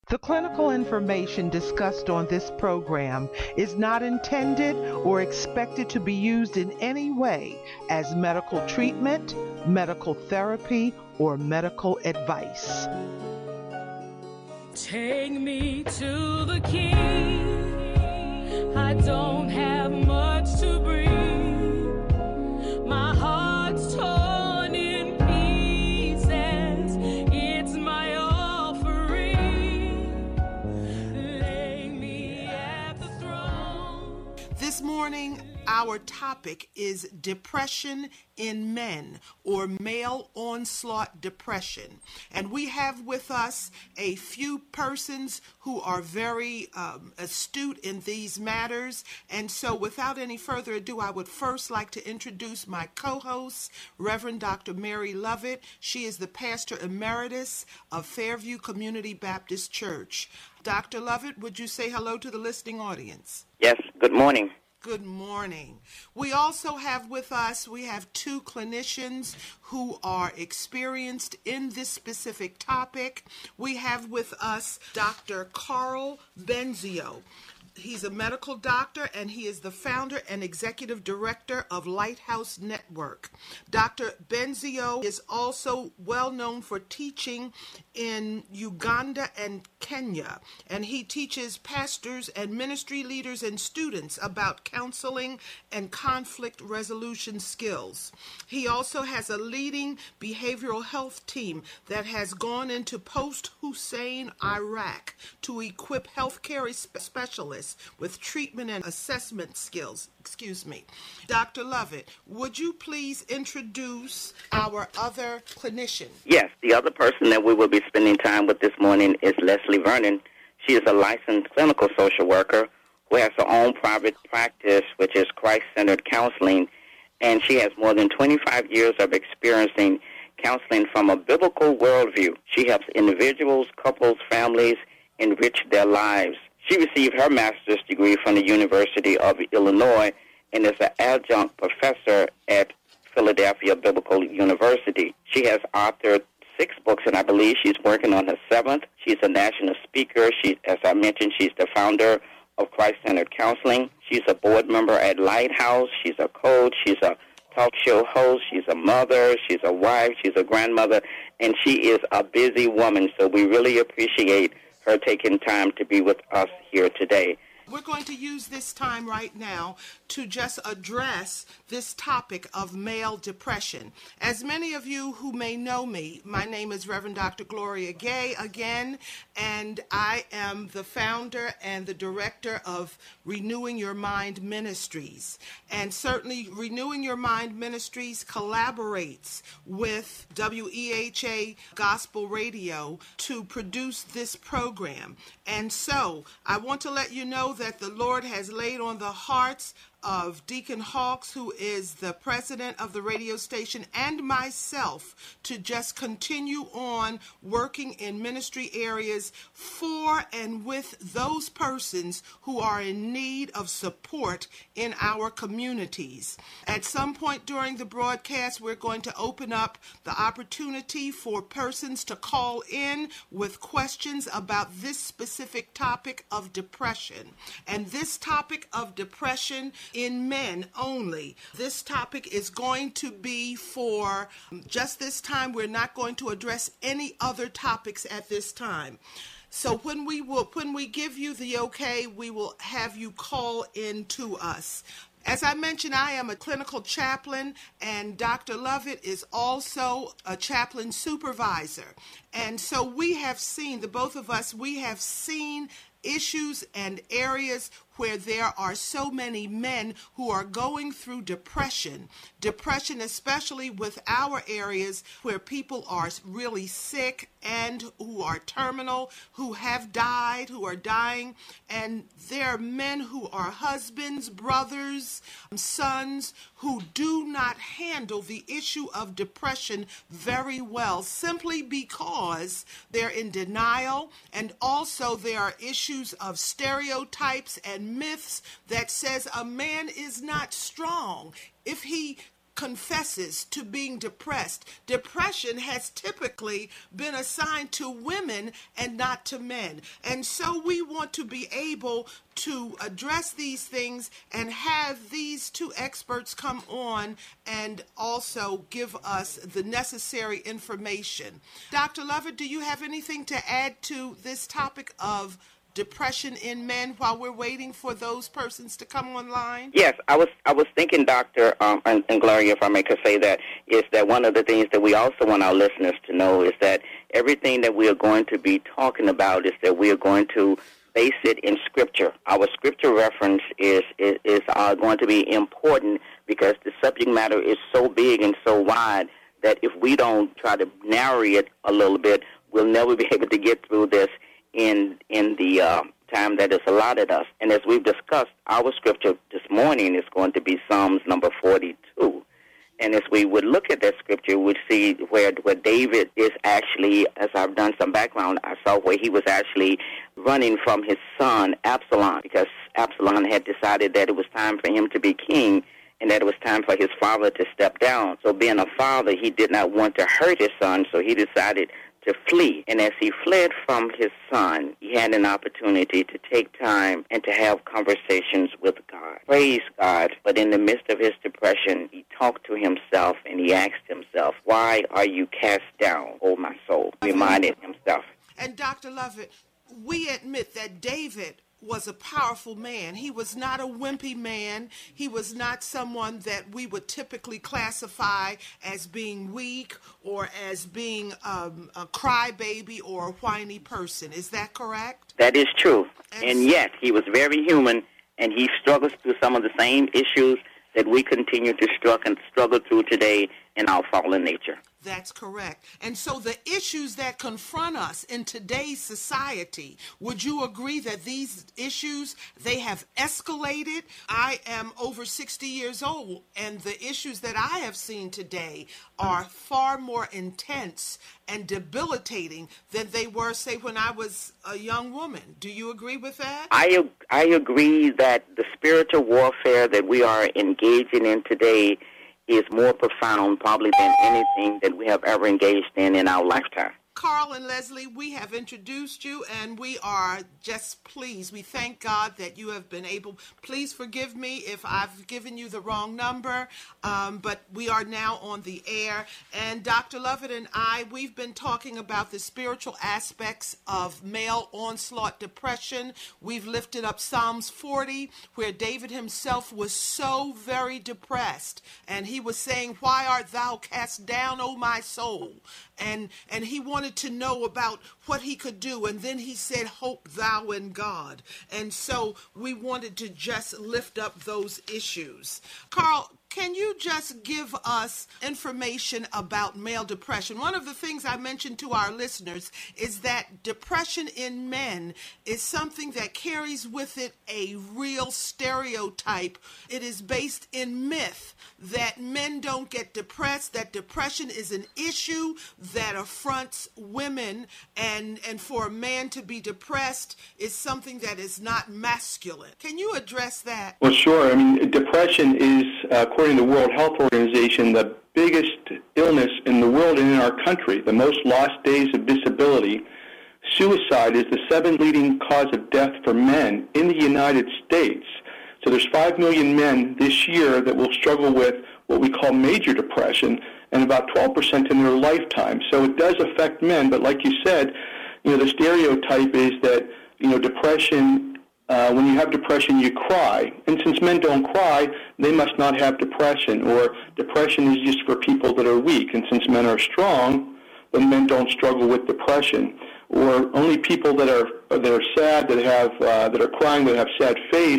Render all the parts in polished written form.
The clinical information discussed on this program is not intended or expected to be used in any way as medical treatment, medical therapy, or medical advice. Take me to the King. I don't have much to bring. My heart's torn in pieces. It's my offering. Lay me at the throne. This morning, our topic is depression in men, or male onslaught depression. And we have with us a few persons who are very astute in these matters. And so without any further ado, I would first like to introduce my co-host, Reverend Dr. Mary Lovett. She is the pastor emeritus of Fairview Community Baptist Church. Dr. Lovett, would you say hello to the listening audience? Yes, good morning. Good morning. We also have with us, we have two clinicians who are experienced in this specific topic. We have with us Dr. Carl Benzio. He's a medical doctor, and he is the founder and executive director of Lighthouse Network. Dr. Benzio is also well known for teaching in Uganda and Kenya, and he teaches pastors and ministry leaders and students about counseling and conflict resolution skills. He also has a leading behavioral health team that has gone into post-Hussein Iraq to equip healthcare specialists with treatment and assessment skills. Dr. Lovett, would you please introduce our other clinician? Yes, the other person that we will be spending time with this morning is Leslie Vernon. She is a licensed clinical social worker who has her own private practice, which is Christ-Centered Counseling, and she has more than 25 years of experiencing counseling from a biblical worldview. She helps individuals, couples, families enrich their lives. She received her master's degree from the University of Illinois and is an adjunct professor at Philadelphia Biblical University. She has authored 6 books, and I believe she's working on her 7th. She's a national speaker. As I mentioned, she's the founder of Christ-Centered Counseling. She's a board member at Lighthouse. She's a coach. She's a talk show host. She's a mother. She's a wife. She's a grandmother, and she is a busy woman, so we really appreciate her taking time to be with us here today. We're going to use this time right now to just address this topic of male depression. As many of you who may know me, my name is Reverend Dr. Gloria Gay again, and I am the founder and the director of Renewing Your Mind Ministries. And certainly Renewing Your Mind Ministries collaborates with WEHA Gospel Radio to produce this program. And so I want to let you know that the Lord has laid on the hearts of Deacon Hawks, who is the president of the radio station, and myself to just continue on working in ministry areas for and with those persons who are in need of support in our communities. At some point during the broadcast, we're going to open up the opportunity for persons to call in with questions about this specific topic of depression. And this topic of depression in men only. This topic is going to be for just this time. We're not going to address any other topics at this time. So when we give you the okay, we will have you call in to us. As I mentioned, I am a clinical chaplain, and Dr. Lovett is also a chaplain supervisor. And so we have seen, the both of us, we have seen issues and areas where there are so many men who are going through depression, especially with our areas where people are really sick and who are terminal, who have died, who are dying, and there are men who are husbands, brothers, sons, who do not handle the issue of depression very well, simply because they're in denial, and also there are issues of stereotypes and myths that says a man is not strong if he confesses to being depressed. Depression has typically been assigned to women and not to men. And so we want to be able to address these things and have these two experts come on and also give us the necessary information. Dr. Lovett, do you have anything to add to this topic of depression in men while we're waiting for those persons to come online? Yes, I was thinking, Doctor, and Gloria, if I may say that, is that one of the things that we also want our listeners to know is that everything that we are going to be talking about is that we are going to base it in Scripture. Our Scripture reference is going to be important because the subject matter is so big and so wide that if we don't try to narrow it a little bit, we'll never be able to get through this in the time that is allotted us. And as we've discussed, our Scripture this morning is going to be Psalms number 42. And as we would look at that scripture, we'd see where David is actually, as I've done some background, I saw where he was actually running from his son, Absalom, because Absalom had decided that it was time for him to be king and that it was time for his father to step down. So being a father, he did not want to hurt his son, so he decided to flee. And as he fled from his son, he had an opportunity to take time and to have conversations with God. Praise God. But in the midst of his depression, he talked to himself and he asked himself, "Why are you cast down, O my soul?" Reminded himself. And Dr. Lovett, we admit that David was a powerful man. He was not a wimpy man. He was not someone that we would typically classify as being weak or as being a crybaby or a whiny person. Is that correct? That is true. And yet, he was very human, and he struggles through some of the same issues that we continue to struggle through today in our fallen nature. That's correct. And so the issues that confront us in today's society, would you agree that these issues, they have escalated? I am over 60 years old, and the issues that I have seen today are far more intense and debilitating than they were, say, when I was a young woman. Do you agree with that? I agree that the spiritual warfare that we are engaging in today is more profound probably than anything that we have ever engaged in our lifetime. Carl and Leslie, we have introduced you, and we are just pleased. We thank God that you have been able. Please forgive me if I've given you the wrong number, but we are now on the air. And Dr. Lovett and I, we've been talking about the spiritual aspects of male onslaught depression. We've lifted up Psalms 40, where David himself was so very depressed, and he was saying, "Why art thou cast down, O my soul?" And he wanted to know about what he could do, and then he said, "Hope thou in God." And so we wanted to just lift up those issues. Carl, can you just give us information about male depression? One of the things I mentioned to our listeners is that depression in men is something that carries with it a real stereotype. It is based in myth that men don't get depressed, that depression is an issue that affronts women, and for a man to be depressed is something that is not masculine. Can you address that? Well, sure. I mean, depression is, according to the World Health Organization, the biggest illness in the world and in our country, the most lost days of disability. Suicide is the 7th leading cause of death for men in the United States. So there's 5 million men this year that will struggle with what we call major depression, and about 12% in their lifetime. So it does affect men, but like you said, the stereotype is that, depression, when you have depression, you cry. And since men don't cry, they must not have depression, or depression is just for people that are weak. And since men are strong, then men don't struggle with depression. Or only people that are sad, that are crying, that have sad face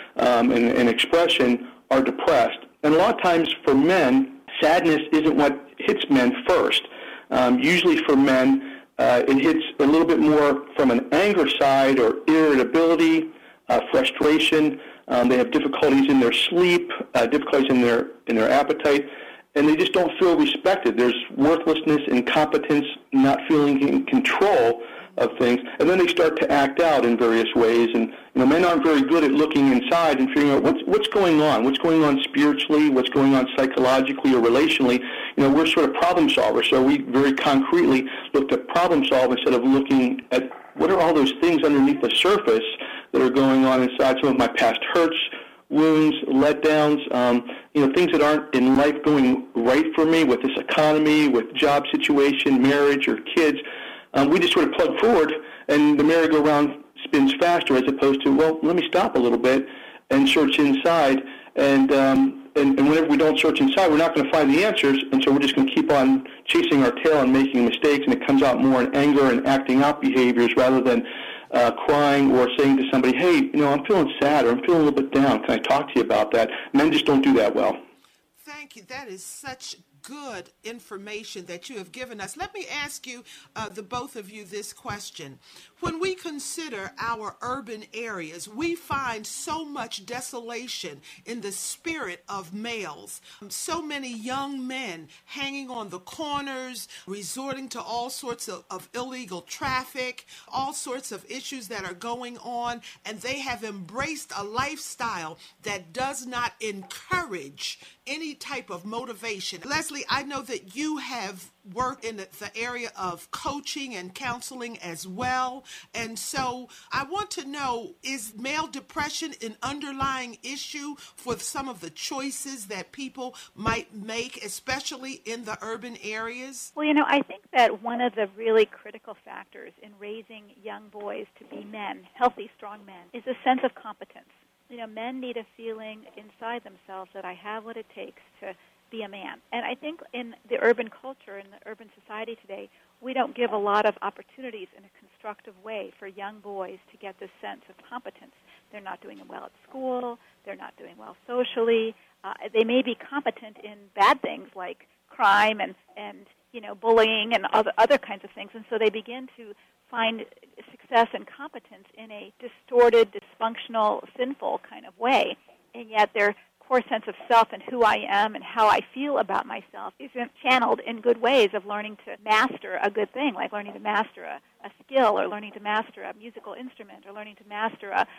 and expression are depressed. And a lot of times for men, sadness isn't what hits men first. Usually for men, it hits a little bit more from an anger side, or irritability, frustration. They have difficulties in their sleep, difficulties in their appetite, and they just don't feel respected. There's worthlessness, incompetence, not feeling in control of things, and then they start to act out in various ways. And men aren't very good at looking inside and figuring out what's going on spiritually, what's going on psychologically or relationally. We're sort of problem solvers, so we very concretely look to problem solve instead of looking at what are all those things underneath the surface that are going on inside. Some of my past hurts, wounds, letdowns, things that aren't in life going right for me with this economy, with job situation, marriage, or kids. We just sort of plug forward, and the merry-go-round spins faster, as opposed to, well, let me stop a little bit and search inside. And whenever we don't search inside, we're not going to find the answers, and so we're just going to keep on chasing our tail and making mistakes, and it comes out more in anger and acting out behaviors rather than crying or saying to somebody, hey, I'm feeling sad or I'm feeling a little bit down. Can I talk to you about that? Men just don't do that well. Thank you. That is such good information that you have given us. Let me ask you, the both of you, this question. When we consider our urban areas, we find so much desolation in the spirit of males. So many young men hanging on the corners, resorting to all sorts of illegal traffic, all sorts of issues that are going on, and they have embraced a lifestyle that does not encourage any type of motivation. Leslie, I know that you have worked in the area of coaching and counseling as well. And so I want to know, is male depression an underlying issue for some of the choices that people might make, especially in the urban areas? Well, I think that one of the really critical factors in raising young boys to be men, healthy, strong men, is a sense of competence. Men need a feeling inside themselves that I have what it takes to be a man. And I think in the urban culture, in the urban society today, we don't give a lot of opportunities in a constructive way for young boys to get this sense of competence. They're not doing well at school. They're not doing well socially. They may be competent in bad things like crime and bullying and other kinds of things. And so they begin to find success and competence in a distorted, dysfunctional, sinful kind of way. And yet their core sense of self and who I am and how I feel about myself isn't channeled in good ways of learning to master a good thing, like learning to master a skill or learning to master a musical instrument or learning to master a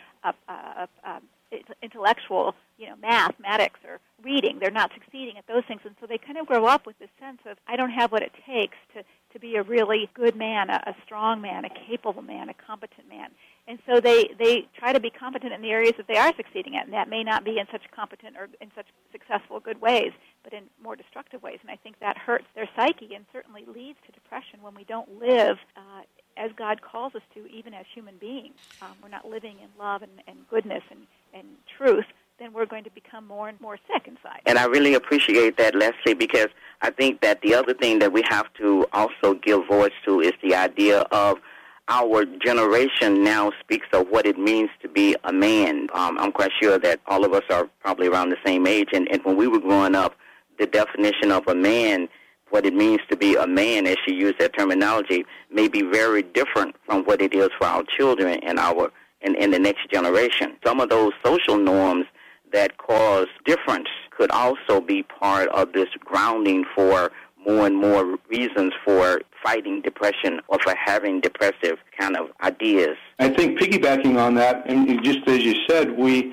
intellectual, mathematics or reading. They're not succeeding at those things. And so they kind of grow up with this sense of, I don't have what it takes to be a really good man, a strong man, a capable man, a competent man. And so they try to be competent in the areas that they are succeeding at, and that may not be in such competent or in such successful good ways, but in more destructive ways. And I think that hurts their psyche and certainly leads to depression when we don't live as God calls us to, even as human beings. We're not living in love and goodness and truth, then we're going to become more and more sick inside. And I really appreciate that, Leslie, because I think that the other thing that we have to also give voice to is the idea of our generation now speaks of what it means to be a man. I'm quite sure that all of us are probably around the same age, and when we were growing up, the definition of a man, what it means to be a man, as she used that terminology, may be very different from what it is for our children and in the next generation. Some of those social norms that cause difference could also be part of this grounding for more and more reasons for fighting depression or for having depressive kind of ideas. I think piggybacking on that, and just as you said,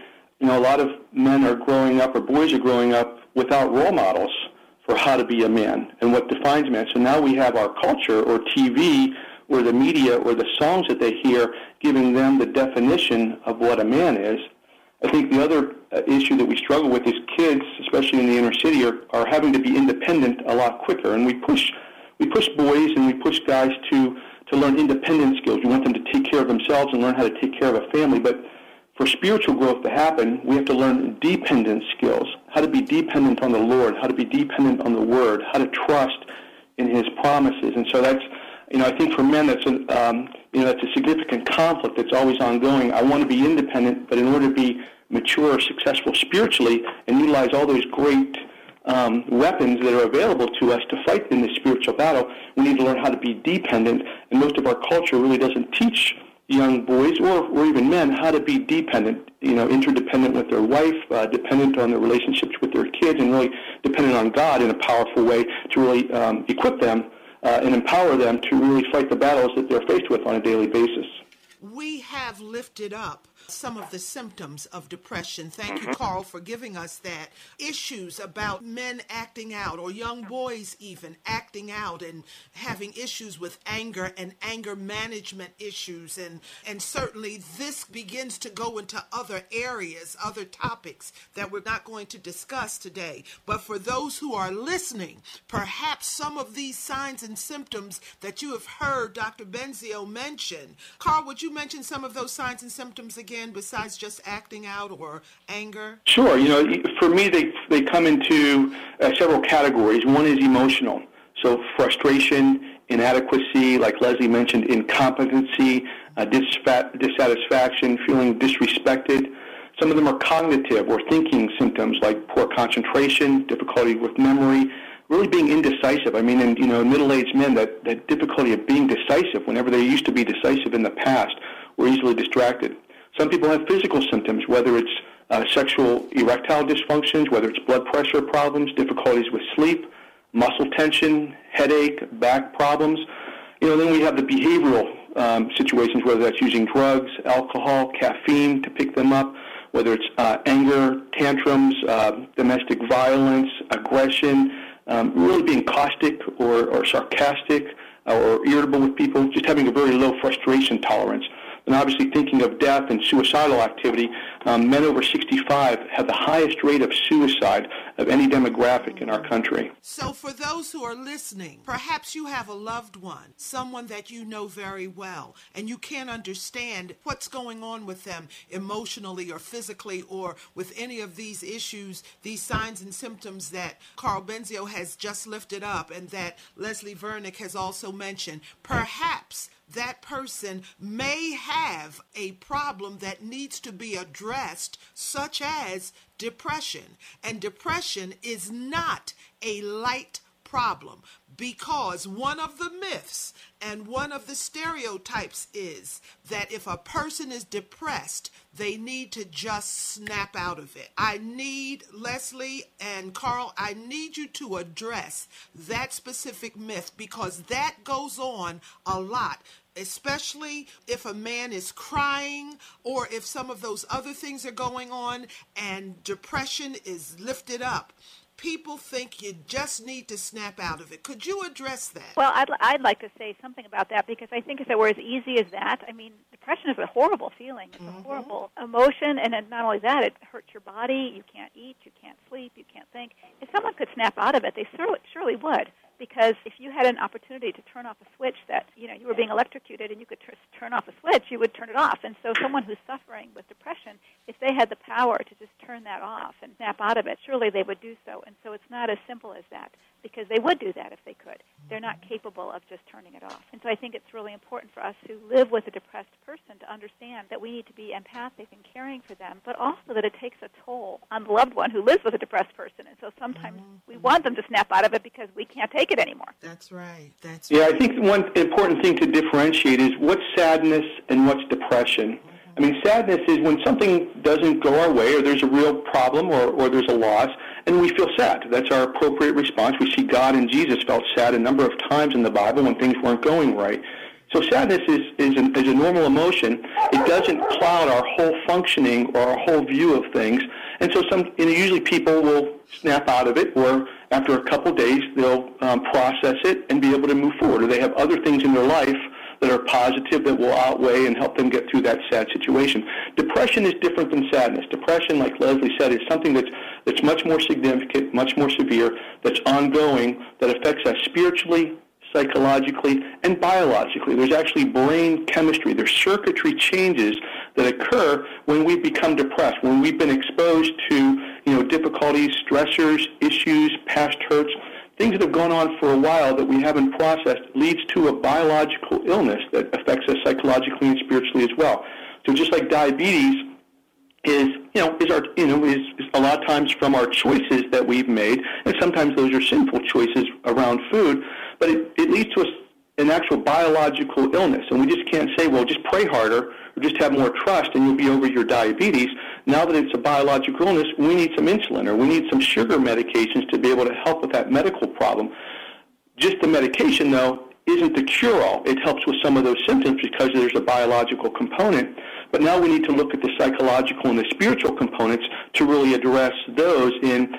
a lot of men are growing up, or boys are growing up without role models for how to be a man and what defines man. So now we have our culture or TV or the media or the songs that they hear giving them the definition of what a man is. I think the other issue that we struggle with is kids, especially in the inner city, are having to be independent a lot quicker. And we push boys and we push guys to learn independent skills. We want them to take care of themselves and learn how to take care of a family. But for spiritual growth to happen, we have to learn dependent skills, how to be dependent on the Lord, how to be dependent on the Word, how to trust in His promises. And so that's, I think for men that's that's a significant conflict that's always ongoing. I want to be independent, but in order to be mature or successful spiritually and utilize all those great weapons that are available to us to fight in the spiritual battle, we need to learn how to be dependent. And most of our culture really doesn't teach young boys or even men how to be dependent, interdependent with their wife, dependent on their relationships with their kids, and really dependent on God in a powerful way to really equip them and empower them to really fight the battles that they're faced with on a daily basis. We have lifted up some of the symptoms of depression. Thank you, Carl, for giving us that. Issues about men acting out, or young boys even acting out and having issues with anger and anger management issues. And certainly this begins to go into other areas, other topics that we're not going to discuss today. But for those who are listening, perhaps some of these signs and symptoms that you have heard Dr. Benzio mention. Carl, would you mention some of those signs and symptoms again besides just acting out or anger? Sure. For me, they come into several categories. One is emotional. So frustration, inadequacy, like Leslie mentioned, incompetency, dissatisfaction, feeling disrespected. Some of them are cognitive or thinking symptoms like poor concentration, difficulty with memory, really being indecisive. I mean, in middle-aged men, that difficulty of being decisive whenever they used to be decisive in the past, or easily distracted. Some people have physical symptoms, whether it's sexual erectile dysfunctions, whether it's blood pressure problems, difficulties with sleep, muscle tension, headache, back problems. Then we have the behavioral situations, whether that's using drugs, alcohol, caffeine to pick them up, whether it's anger, tantrums, domestic violence, aggression, really being caustic or sarcastic or irritable with people, just having a very low frustration tolerance. And obviously thinking of death and suicidal activity, men over 65 have the highest rate of suicide of any demographic in our country. So for those who are listening, perhaps you have a loved one, someone that you know very well, and you can't understand what's going on with them emotionally or physically or with any of these issues, these signs and symptoms that Carl Benzio has just lifted up and that Leslie Vernick has also mentioned. Perhaps that person may have a problem that needs to be addressed, such as depression. And depression is not a light problem, because one of the myths and one of the stereotypes is that if a person is depressed, they need to just snap out of it. I need, Leslie and Carl, I need you to address that specific myth, because that goes on a lot, especially if a man is crying or if some of those other things are going on and depression is lifted up. People think you just need to snap out of it. Could you address that? Well, I'd like to say something about that, because I think if it were as easy as that, I mean, depression is a horrible feeling. It's a horrible emotion, and not only that, it hurts your body. You can't eat, you can't sleep, you can't think. If someone could snap out of it, they surely would. Because if you had an opportunity to turn off a switch that, you were being electrocuted and you could turn off a switch, you would turn it off. And so someone who's suffering with depression, if they had the power to just turn that off and snap out of it, surely they would do so. And so it's not as simple as that, because they would do that if they could. They're not capable of just turning it off. And so I think it's really important for us who live with a depressed person to understand that we need to be empathic and caring for them, but also that it takes a toll on the loved one who lives with a depressed person. And so sometimes we want them to snap out of it because we can't take it anymore. That's right. Yeah, I think one important thing to differentiate is what's sadness and what's depression. I mean, sadness is when something doesn't go our way, or there's a real problem, or there's a loss, and we feel sad. That's our appropriate response. We see God and Jesus felt sad a number of times in the Bible when things weren't going right. So sadness is a normal emotion. It doesn't cloud our whole functioning or our whole view of things. And so usually people will snap out of it, or after a couple days they'll process it and be able to move forward. Or they have other things in their life that are positive that will outweigh and help them get through that sad situation. Depression is different than sadness. Depression, like Leslie said, is something that's much more significant, much more severe, that's ongoing, that affects us spiritually, psychologically, and biologically. There's actually brain chemistry. There's circuitry changes that occur when we become depressed, when we've been exposed to difficulties, stressors, issues, past hurts, things that have gone on for a while that we haven't processed, leads to a biological illness that affects us psychologically and spiritually as well. So just like diabetes is a lot of times from our choices that we've made, and sometimes those are sinful choices around food, but it leads to an actual biological illness. And we just can't say, well, just pray harder or just have more trust and you'll be over your diabetes. Now that it's a biological illness, we need some insulin or we need some sugar medications to be able to help with that medical problem. Just the medication, though, isn't the cure-all. It helps with some of those symptoms because there's a biological component. But now we need to look at the psychological and the spiritual components to really address those in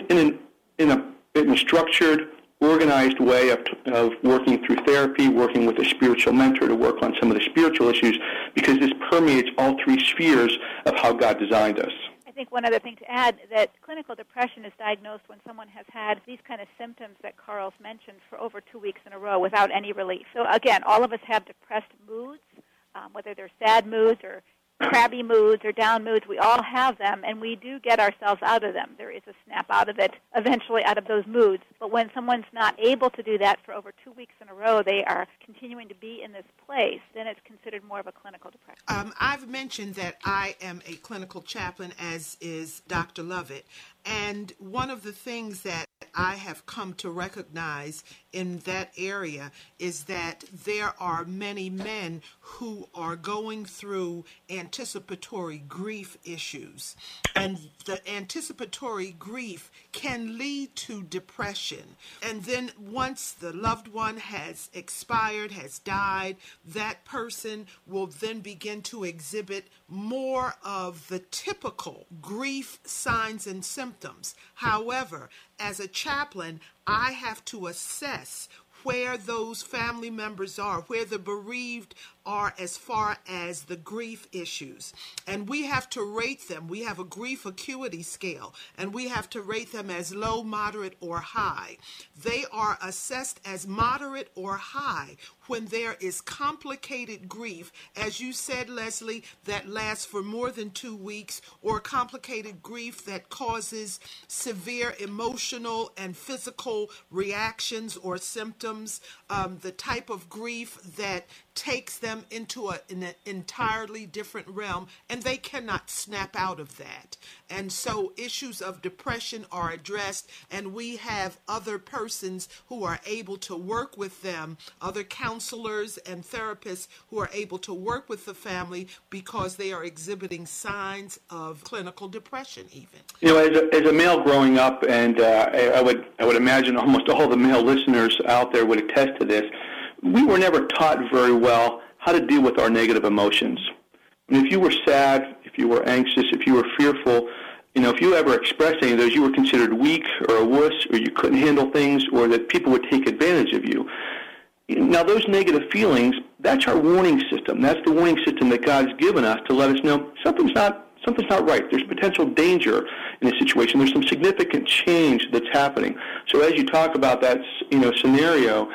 a structured, organized way of working through therapy, working with a spiritual mentor to work on some of the spiritual issues, because this permeates all three spheres of how God designed us. I think one other thing to add, that clinical depression is diagnosed when someone has had these kind of symptoms that Carl's mentioned for over 2 weeks in a row without any relief. So again, all of us have depressed moods, whether they're sad moods or crabby moods or down moods. We all have them, and we do get ourselves out of them. There is a snap out of it, eventually out of those moods. But when someone's not able to do that for over 2 weeks in a row, they are continuing to be in this place, then it's considered more of a clinical depression. I've mentioned that I am a clinical chaplain, as is Dr. Lovett. And one of the things that I have come to recognize in that area is that there are many men who are going through anticipatory grief issues. And the anticipatory grief can lead to depression. And then once the loved one has expired, has died, that person will then begin to exhibit more of the typical grief signs and symptoms. However, as a chaplain, I have to assess where those family members are, where the bereaved are as far as the grief issues. And we have to rate them. We have a grief acuity scale, and we have to rate them as low, moderate, or high. They are assessed as moderate or high when there is complicated grief, as you said, Leslie, that lasts for more than 2 weeks, or complicated grief that causes severe emotional and physical reactions or symptoms, the type of grief that takes them into an entirely different realm, and they cannot snap out of that. And so issues of depression are addressed, and we have other persons who are able to work with them, other counselors and therapists who are able to work with the family because they are exhibiting signs of clinical depression even. You know, as a male growing up, and I would imagine almost all the male listeners out there would attest to this, we were never taught very well how to deal with our negative emotions. I mean, if you were sad, if you were anxious, if you were fearful, you know, if you ever expressed any of those, you were considered weak or a wuss, or you couldn't handle things, or that people would take advantage of you. Now, those negative feelings, that's our warning system. That's the warning system that God's given us to let us know something's not right. There's potential danger in a situation. There's some significant change that's happening. So as you talk about that, scenario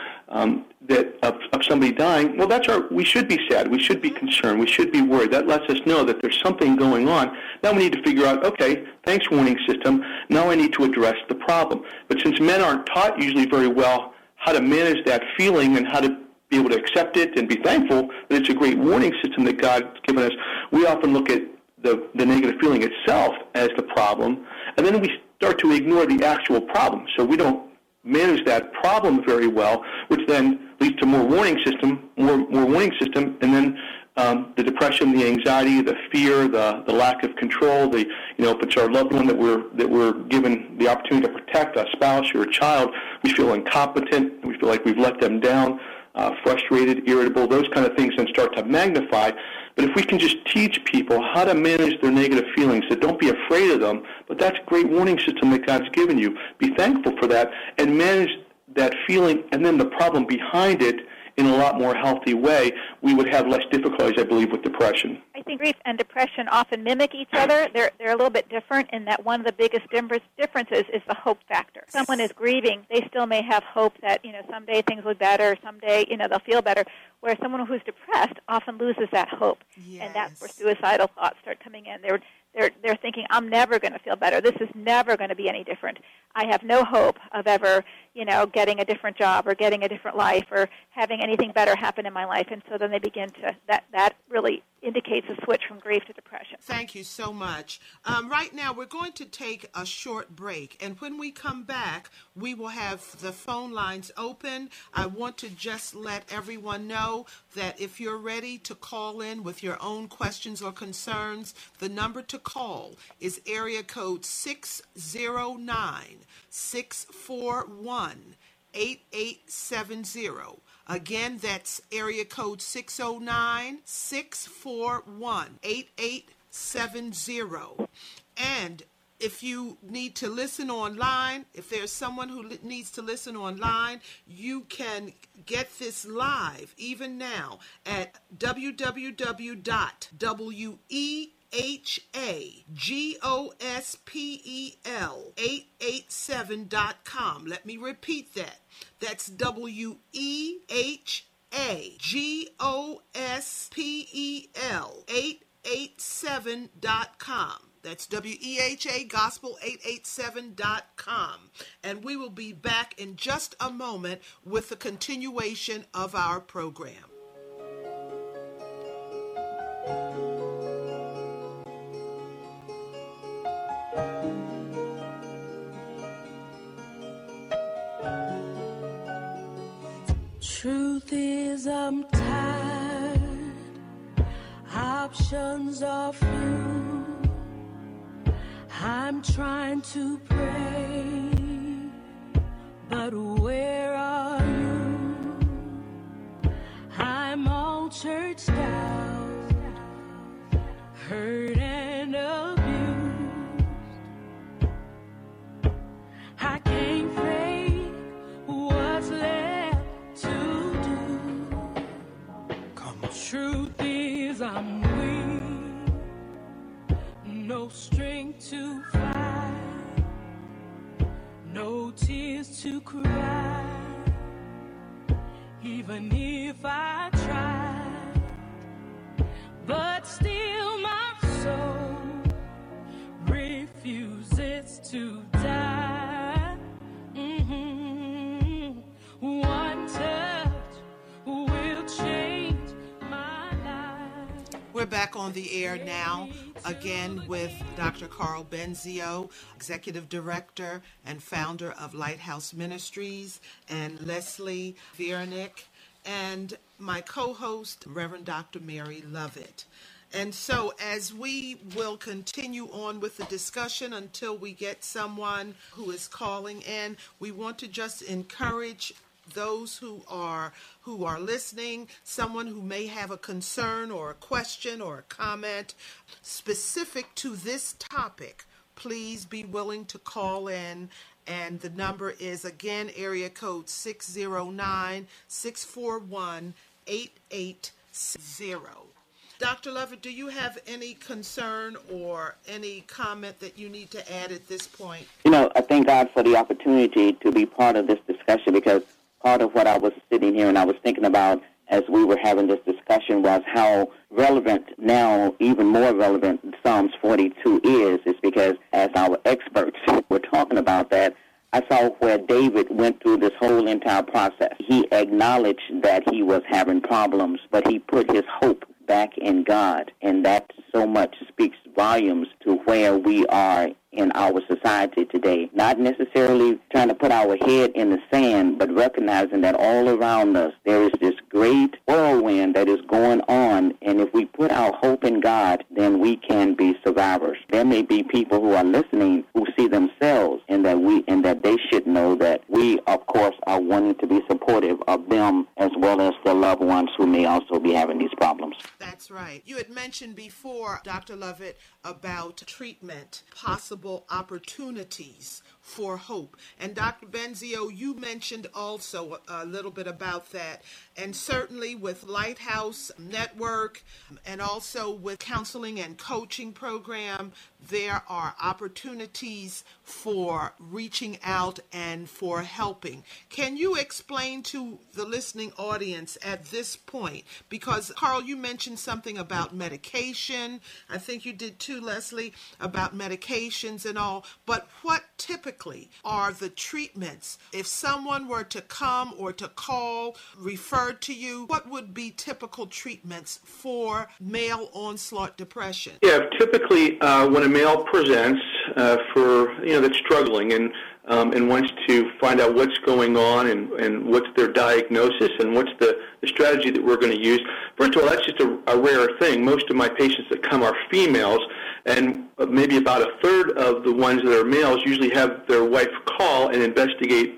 of somebody dying, well, we should be sad. We should be concerned. We should be worried. That lets us know that there's something going on. Now we need to figure out, okay, thanks, warning system. Now I need to address the problem. But since men aren't taught usually very well how to manage that feeling and how to be able to accept it and be thankful that it's a great warning system that God's given us, we often look at the negative feeling itself as the problem, and then we start to ignore the actual problem. So we don't manage that problem very well, which then leads to more warning system, and then the depression, the anxiety, the fear, the lack of control. If it's our loved one that we're given the opportunity to protect, a spouse or a child, we feel incompetent. We feel like we've let them down, frustrated, irritable. Those kind of things then start to magnify. But if we can just teach people how to manage their negative feelings, that don't be afraid of them, but that's a great warning system that God's given you. Be thankful for that and manage that feeling and then the problem behind it in a lot more healthy way, we would have less difficulties, I believe, with depression. I think grief and depression often mimic each other. They're a little bit different in that one of the biggest differences is the hope factor. If someone is grieving, they still may have hope that, someday things will be better, someday, they'll feel better, whereas someone who's depressed often loses that hope. Yes. And that's where suicidal thoughts start coming in. They're thinking, I'm never going to feel better. This is never going to be any different. I have no hope of ever, getting a different job or getting a different life or having anything better happen in my life. And so then they begin to, that really indicates a switch from grief to depression. Thank you so much. Right now, we're going to take a short break. And when we come back, we will have the phone lines open. I want to just let everyone know that if you're ready to call in with your own questions or concerns, the number to call is area code 609-641-8893. 8870. Again, that's area code 609-641-8870. And if you need to listen online, if there's someone who needs to listen online, you can get this live even now at www.wehagospel887.com. Let me repeat that. That's wehagospel887.com. That's WEHA Gospel 887.com. And we will be back in just a moment with the continuation of our program. Truth is, I'm tired. Options are few. I'm trying to pray, but where are you? I'm all churched out, hurt and abused. I can't fake what's left to do. Come on. Truth is, I'm weak. No strength to fight, no tears to cry, even if I try. But still my soul refuses to die. One touch will change my life. We're back on the air now, again with Dr. Carl Benzio, Executive Director and founder of Lighthouse Ministries, and Leslie Viernick, and my co-host, Reverend Dr. Mary Lovett. And so as we will continue on with the discussion until we get someone who is calling in, we want to just encourage those who are listening, someone who may have a concern or a question or a comment specific to this topic, please be willing to call in. And the number is, again, area code 609-641-8870. Dr. Lovett, do you have any concern or any comment that you need to add at this point? You know, I thank God for the opportunity to be part of this discussion, because part of what I was sitting here and I was thinking about as we were having this discussion was how relevant now, even more relevant, Psalms 42 is because as our experts were talking about that, I saw where David went through this whole entire process. He acknowledged that he was having problems, but he put his hope back in God, and that so much speaks volumes to where we are in our society today. Not necessarily trying to put our head in the sand, but recognizing that all around us there is this great whirlwind that is going on, and if we put our hope in God, then we can be survivors. There may be people who are listening who see themselves and that they should know that we, of course, are wanting to be supportive of them as well as their loved ones who may also be having these problems. That's right. You had mentioned before, Dr. Lovett, about treatment, possible opportunities for hope. And Dr. Benzio, you mentioned also a little bit about that. And certainly with Lighthouse Network and also with counseling and coaching program, there are opportunities for reaching out and for helping. Can you explain to the listening audience at this point, because Carl, you mentioned something about medication. I think you did too, Leslie, about medications and all. But what typically are the treatments? If someone were to come or to call, refer to you, what would be typical treatments for male onslaught depression? Yeah, typically when a male presents that's struggling and wants to find out what's going on and what's their diagnosis and what's the strategy that we're going to use. First of all, that's just a rare thing. Most of my patients that come are females, and maybe about a third of the ones that are males usually have their wife call and investigate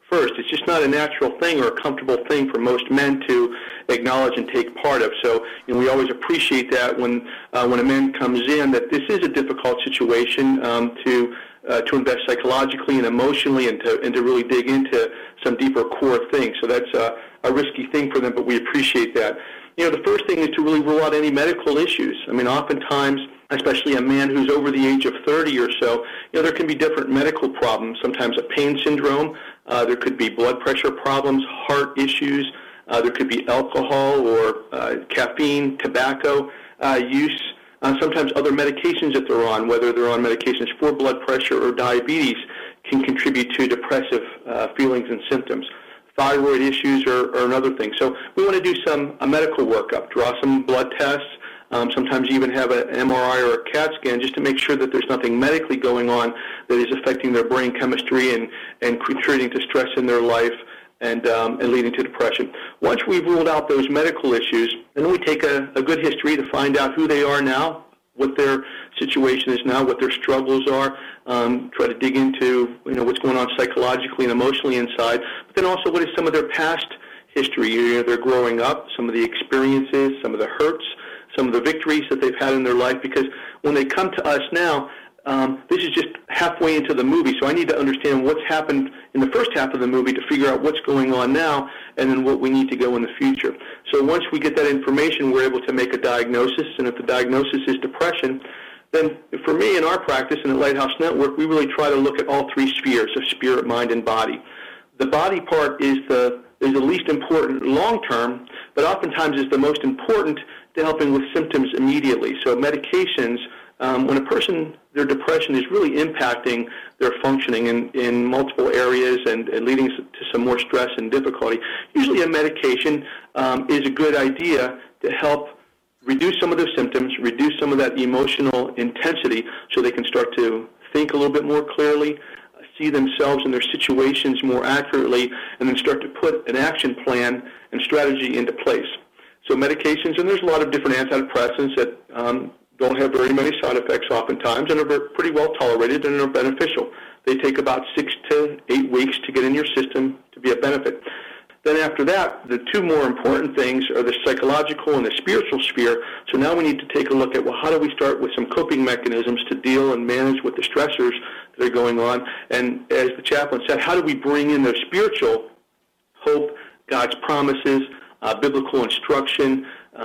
first. It's just not a natural thing or a comfortable thing for most men to acknowledge and take part of. So we always appreciate that when a man comes in, that this is a difficult situation to invest psychologically and emotionally and to really dig into some deeper core things. So that's a risky thing for them, but we appreciate that. The first thing is to really rule out any medical issues. I mean, oftentimes, especially a man who's over the age of 30 or so, there can be different medical problems, sometimes a pain syndrome. There could be blood pressure problems, heart issues. There could be alcohol or caffeine, tobacco use. Sometimes other medications that they're on, whether they're on medications for blood pressure or diabetes, can contribute to depressive feelings and symptoms. Thyroid issues are another thing. So we want to do a medical workup, draw some blood tests, sometimes even have an MRI or a CAT scan just to make sure that there's nothing medically going on that is affecting their brain chemistry and contributing to stress in their life and leading to depression. Once we've ruled out those medical issues, then we take a good history to find out who they are now, what their situation is now, what their struggles are, try to dig into what's going on psychologically and emotionally inside, but then also what is some of their past history, their growing up, some of the experiences, some of the hurts, some of the victories that they've had in their life, because when they come to us now, this is just halfway into the movie, so I need to understand what's happened in the first half of the movie to figure out what's going on now and then what we need to go in the future. So once we get that information, we're able to make a diagnosis, and if the diagnosis is depression, then for me in our practice and at Lighthouse Network, we really try to look at all three spheres of spirit, mind, and body. The body part is the least important long-term, but oftentimes is the most important to helping with symptoms immediately. So medications, when a person, their depression is really impacting their functioning in multiple areas and leading to some more stress and difficulty, usually a medication is a good idea to help reduce some of those symptoms, reduce some of that emotional intensity so they can start to think a little bit more clearly, see themselves and their situations more accurately, and then start to put an action plan and strategy into place. So medications, and there's a lot of different antidepressants that don't have very many side effects oftentimes and are pretty well tolerated and are beneficial. They take about 6 to 8 weeks to get in your system to be a benefit. Then after that, the two more important things are the psychological and the spiritual sphere. So now we need to take a look at, well, how do we start with some coping mechanisms to deal and manage with the stressors that are going on? And as the chaplain said, how do we bring in the spiritual hope, God's promises, biblical instruction,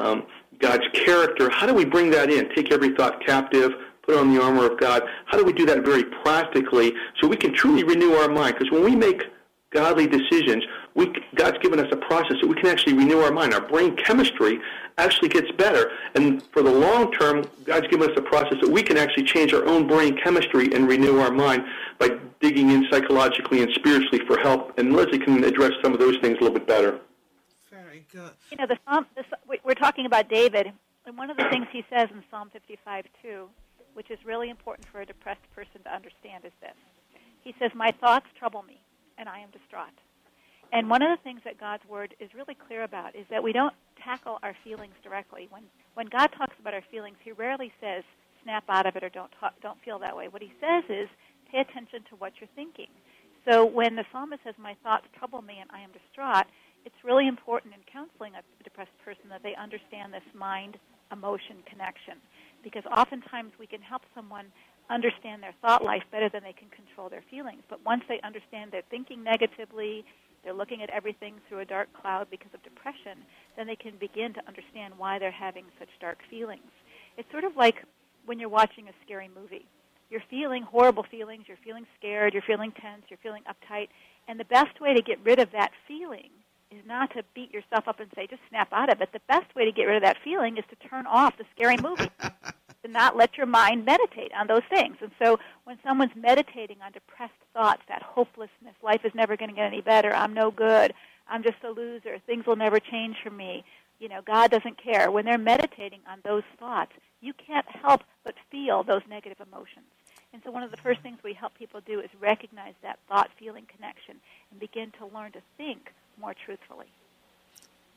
God's character? How do we bring that in? Take every thought captive, put on the armor of God. How do we do that very practically so we can truly renew our mind? Because when we make godly decisions, God's given us a process that we can actually renew our mind. Our brain chemistry actually gets better. And for the long term, God's given us a process that we can actually change our own brain chemistry and renew our mind by digging in psychologically and spiritually for help. And Leslie can address some of those things a little bit better. Very good. We're talking about David, and one of the things he says in Psalm 55:2, which is really important for a depressed person to understand, is this. He says, "My thoughts trouble me, and I am distraught." And one of the things that God's Word is really clear about is that we don't tackle our feelings directly. When God talks about our feelings, He rarely says, snap out of it or don't feel that way. What He says is, pay attention to what you're thinking. So when the psalmist says, "My thoughts trouble me, and I am distraught," it's really important in counseling a depressed person that they understand this mind-emotion connection, because oftentimes we can help someone understand their thought life better than they can control their feelings. But once they understand they're thinking negatively, they're looking at everything through a dark cloud because of depression, then they can begin to understand why they're having such dark feelings. It's sort of like when you're watching a scary movie. You're feeling horrible feelings, you're feeling scared, you're feeling tense, you're feeling uptight, and the best way to get rid of that feeling is not to beat yourself up and say, just snap out of it. The best way to get rid of that feeling is to turn off the scary movie, to not let your mind meditate on those things. And so when someone's meditating on depressed thoughts, that hopelessness, life is never going to get any better, I'm no good, I'm just a loser, things will never change for me, God doesn't care. When they're meditating on those thoughts, you can't help but feel those negative emotions. And so one of the first things we help people do is recognize that thought-feeling connection and begin to learn to think more truthfully.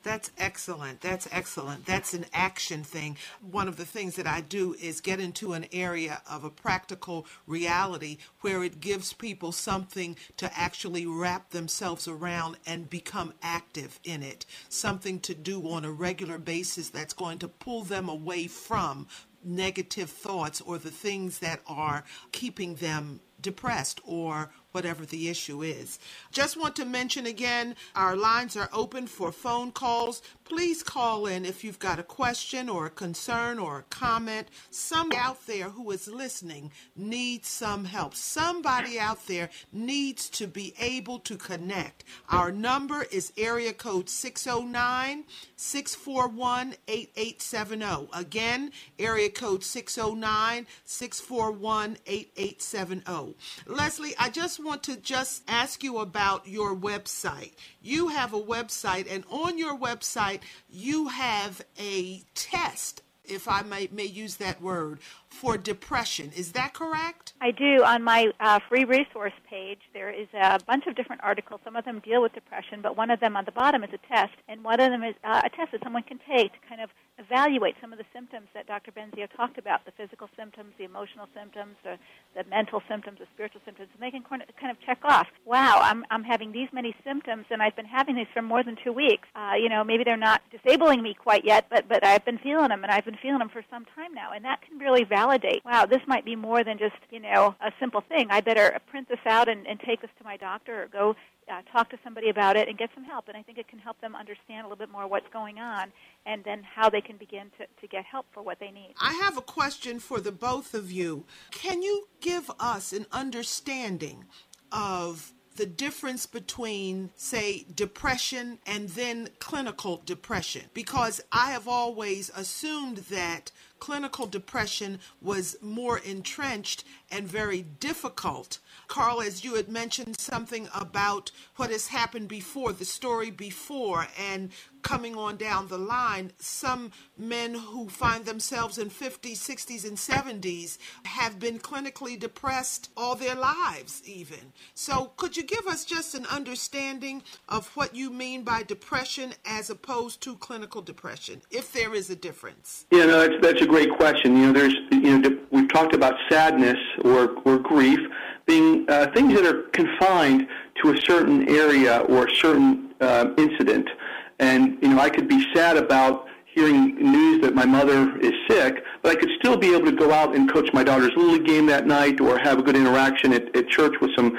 That's excellent. That's excellent. That's an action thing. One of the things that I do is get into an area of a practical reality where it gives people something to actually wrap themselves around and become active in it, something to do on a regular basis that's going to pull them away from negative thoughts or the things that are keeping them depressed or whatever the issue is. Just want to mention again, our lines are open for phone calls. Please call in if you've got a question or a concern or a comment. Somebody out there who is listening needs some help. Somebody out there needs to be able to connect. Our number is area code 609-641-8870. Again, area code 609-641-8870. Leslie, I just want to ask you about your website. You have a website, and on your website, you have a test, if I may use that word, for depression. Is that correct? I do. On my free resource page, there is a bunch of different articles. Some of them deal with depression, but one of them on the bottom is a test, and one of them is a test that someone can take to kind of evaluate some of the symptoms that Dr. Benzio talked about, the physical symptoms, the emotional symptoms, the mental symptoms, the spiritual symptoms, and they can kind of check off, wow, I'm having these many symptoms, and I've been having these for more than 2 weeks. Maybe they're not disabling me quite yet, but I've been feeling them, and I've been feeling them for some time now, and that can really validate, wow, this might be more than just, a simple thing. I better print this out and take this to my doctor or go talk to somebody about it and get some help. And I think it can help them understand a little bit more what's going on and then how they can begin to get help for what they need. I have a question for the both of you. Can you give us an understanding of the difference between, say, depression and then clinical depression? Because I have always assumed that clinical depression was more entrenched and very difficult. Carl, as you had mentioned something about what has happened before, the story before, and coming on down the line, some men who find themselves in 50s, 60s, and 70s have been clinically depressed all their lives even. So could you give us just an understanding of what you mean by depression as opposed to clinical depression, if there is a difference? Yeah, no, that's a great question. We've talked about sadness or grief being things that are confined to a certain area or a certain incident. And, I could be sad about hearing news that my mother is sick, but I could still be able to go out and coach my daughter's Little League game that night or have a good interaction at church with some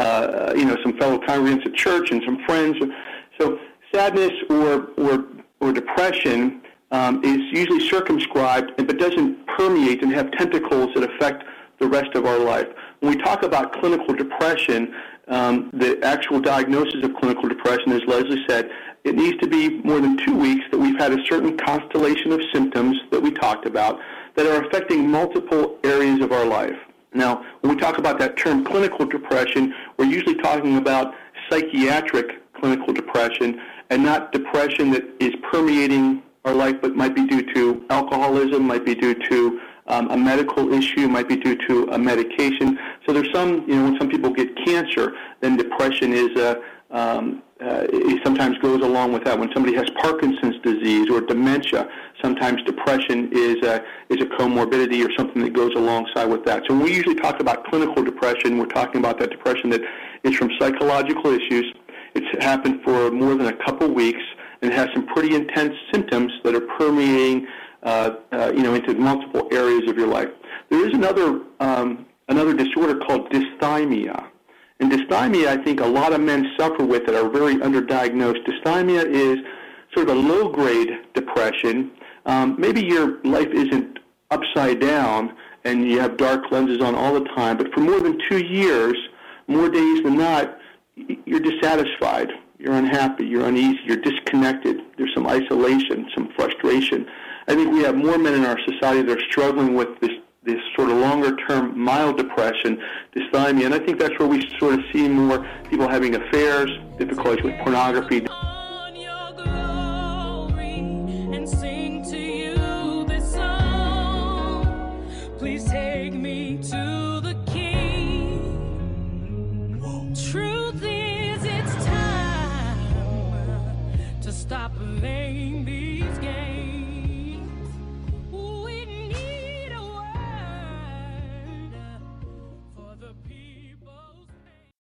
fellow congregants at church and some friends. So sadness or depression is usually circumscribed but doesn't permeate and have tentacles that affect the rest of our life. When we talk about clinical depression, the actual diagnosis of clinical depression, as Leslie said, it needs to be more than 2 weeks that we've had a certain constellation of symptoms that we talked about that are affecting multiple areas of our life. Now, when we talk about that term clinical depression, we're usually talking about psychiatric clinical depression and not depression that is permeating our life but might be due to alcoholism, might be due to a medical issue, might be due to a medication. So there's some, when some people get cancer, then depression is it sometimes goes along with that. When somebody has Parkinson's disease or dementia, sometimes depression is a comorbidity or something that goes alongside with that. So when we usually talk about clinical depression, we're talking about that depression that is from psychological issues. It's happened for more than a couple weeks, and it has some pretty intense symptoms that are permeating into multiple areas of your life. There is another disorder called dysthymia. And dysthymia, I think a lot of men suffer with that are very underdiagnosed. Dysthymia is sort of a low-grade depression. Maybe your life isn't upside down and you have dark lenses on all the time, but for more than 2 years, more days than not, you're dissatisfied, you're unhappy, you're uneasy, you're disconnected. There's some isolation, some frustration. I think we have more men in our society that are struggling with this sort of longer-term mild depression, dysthymia, and I think that's where we sort of see more people having affairs, difficulties with pornography.